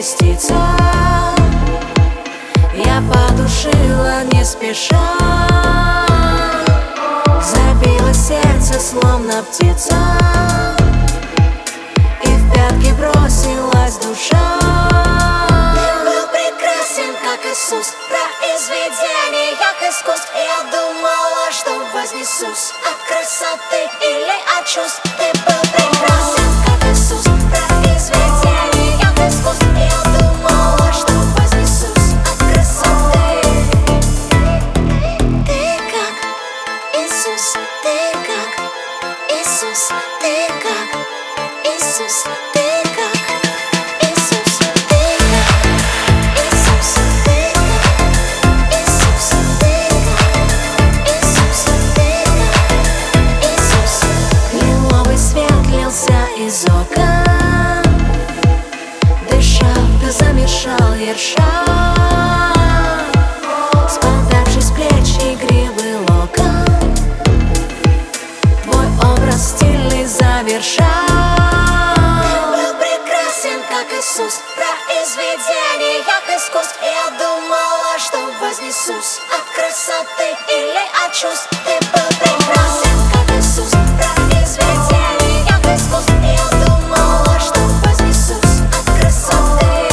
частица. Я потушила не спеша, забилось сердце, словно птица, и в пятки бросилась душа. Ты был прекрасен, как Иисус, произведение искусств. Я думала, что вознесусь от красоты или от чувств. Ты был прекрасен, как Иисус, произведение искусств. Я думала, что вознесусь от красоты. Ты как Иисус, ты как Иисус, ты как Иисус, ты как Иисус, ты как Иисус, ты как Иисус, ты как Иисус, ты как Иисус. Лиловый свет лился из окон, дышал, ты замешал ерша, спадавший с плеч игривый локон, твой образ стильный завершал. Ты был прекрасен, как Иисус, произведение искусств. Я думала, что вознесусь от красоты или от чувств. Ты был прекрасен, как Иисус, произведение искусств. Я думала, что вознесусь от красоты.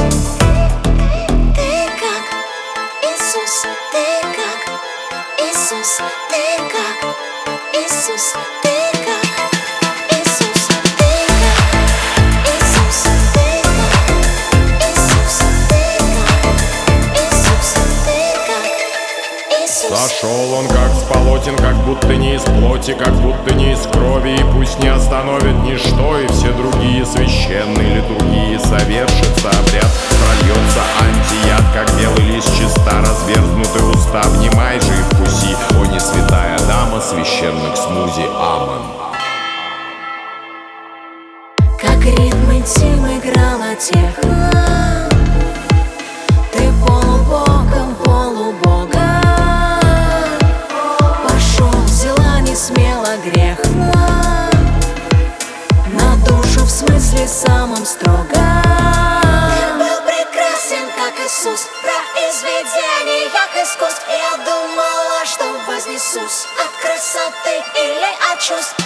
Ты как Иисус, ты как Иисус, ты как Иисус, ты как Иисус, ты как Иисус, ты как Иисус, ты как Иисус, ты как Иисус. Сошел он как с полотен, как будто не из плоти, как будто не из крови. И пусть не остановит ничто, и все другие священные литургии совершится обряд. Прольется антияд, как белый лист чиста, разверзнутые уста. Внимай же и вкуси, о не святая дама священных смузи. Амон. Как ритм интим играла техно, ты полубогом, полубога. Пошел, взяла не смело грех на душу, в смысле самом строго. Ты был прекрасен, как Иисус, произведение искусств. Я думала, что вознесусь от красоты или от чувств.